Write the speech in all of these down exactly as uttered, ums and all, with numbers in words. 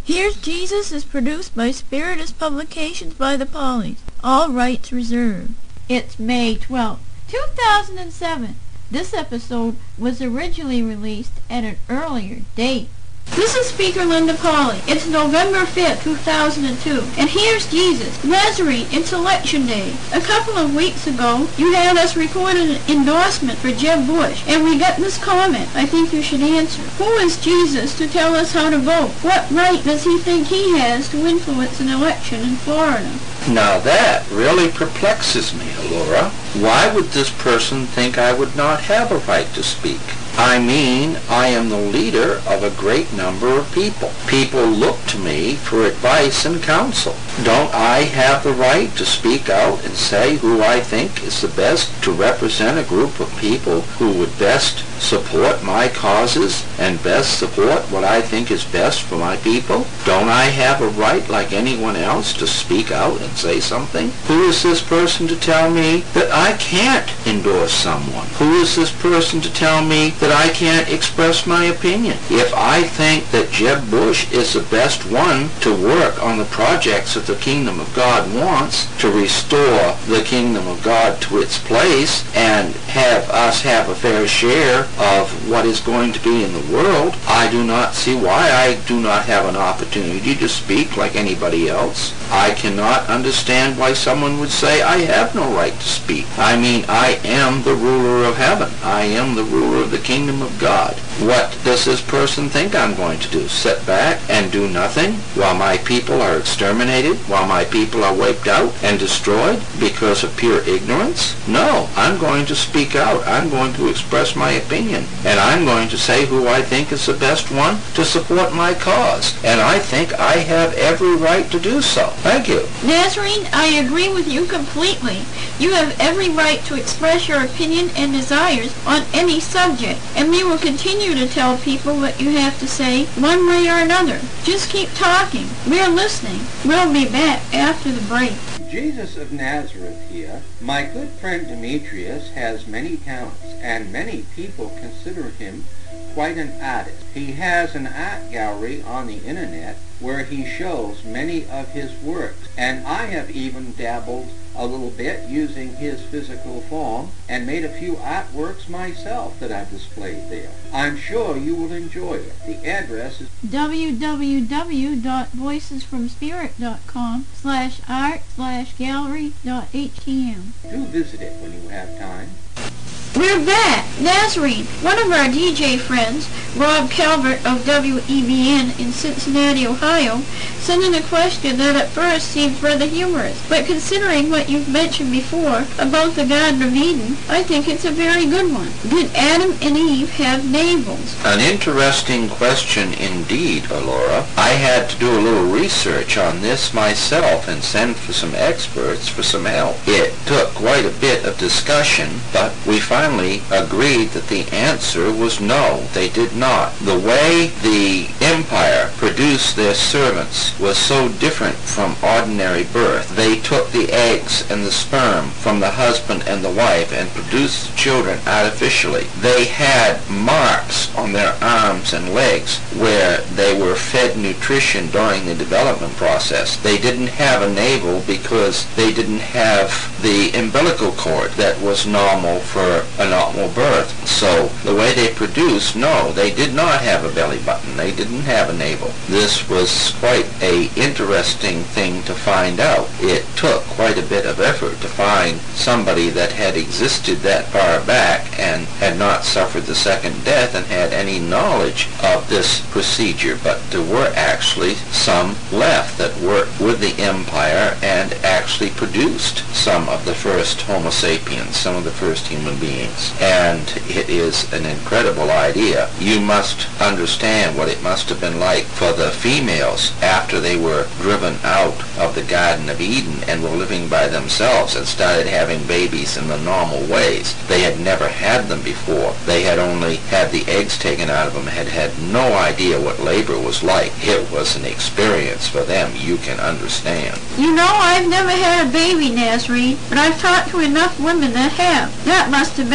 Here's Jesus is produced by Spiritus Publications by the Pollies. All rights reserved. It's May twelfth, two thousand seven. This episode was originally released at an earlier date. This is Speaker Linda Polly. It's November fifth, two thousand two, and here's Jesus, Nazarene. It's Election Day. A couple of weeks ago, you had us record an endorsement for Jeb Bush, and we got this comment I think you should answer. Who is Jesus to tell us how to vote? What right does he think he has to influence an election in Florida? Now that really perplexes me, Laura. Why would this person think I would not have a right to speak? I mean, I am the leader of a great number of people. People look to me for advice and counsel. Don't I have the right to speak out and say who I think is the best to represent a group of people who would best support my causes and best support what I think is best for my people? Don't I have a right, like anyone else, to speak out and say something? Who is this person to tell me that I can't endorse someone? Who is this person to tell me that I can't express my opinion? If I think that Jeb Bush is the best one to work on the projects that the kingdom of God wants, to restore the kingdom of God to its place and have us have a fair share of what is going to be in the world, I do not see why I do not have an opportunity to speak like anybody else. I cannot understand why someone would say I have no right to speak. I mean, I am the ruler of heaven. I am the ruler of the kingdom of God. What does this person think I'm going to do? Sit back and do nothing while my people are exterminated, while my people are wiped out and destroyed because of pure ignorance? No, I'm going to speak out. I'm going to express my opinion, and I'm going to say who I think is the best one to support my cause, and I think I have every right to do so. Thank you. Nazarene, I agree with you completely. You have every right to express your opinion and desires on any subject, and we will continue to tell people what you have to say one way or another. Just keep talking. We're listening. We'll be back after the break. Jesus of Nazareth here. My good friend Demetrius has many talents, and many people consider him quite an artist. He has an art gallery on the internet where he shows many of his works, and I have even dabbled a little bit using his physical form and made a few artworks myself that I've displayed there. I'm sure you will enjoy it. The address is w w w dot voices from spirit dot com slash art slash gallery dot h t m. Do visit it when you have time. We're back. Nazarene, one of our D J friends, Rob Calvert of W E B N in Cincinnati, Ohio, sent in a question that at first seemed rather humorous, but considering what you've mentioned before about the Garden of Eden, I think it's a very good one. Did Adam and Eve have navels? An interesting question indeed, Alora. I had to do a little research on this myself and send for some experts for some help. It took quite a bit of discussion, but we finally agreed that the answer was no, they did not. The way the empire produced their servants was so different from ordinary birth. They took the eggs and the sperm from the husband and the wife and produced the children artificially. They had marks on their arms and legs where they were fed nutrition during the development process. They didn't have a navel because they didn't have the umbilical cord that was normal for a normal birth. So the way they produced, no, they did not have a belly button. They didn't have a navel. This was quite a interesting thing to find out. It took quite a bit of effort to find somebody that had existed that far back and had not suffered the second death and had any knowledge of this procedure, but there were actually some left that worked with the empire and actually produced some of the first Homo sapiens, some of the first human beings. And it is an incredible idea. You must understand what it must have been like for the females after they were driven out of the Garden of Eden and were living by themselves and started having babies in the normal ways. They had never had them before. They had only had the eggs taken out of them, had had no idea what labor was like. It was an experience for them, you can understand. You know, I've never had a baby, Nazarene, but I've talked to enough women that have. That must have been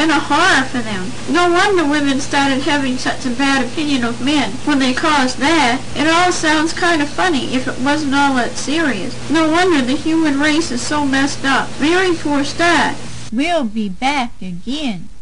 been a horror for them. No wonder women started having such a bad opinion of men when they caused that. It all sounds kind of funny if it wasn't all that serious. No wonder the human race is so messed up. Very poor start. We'll be back again.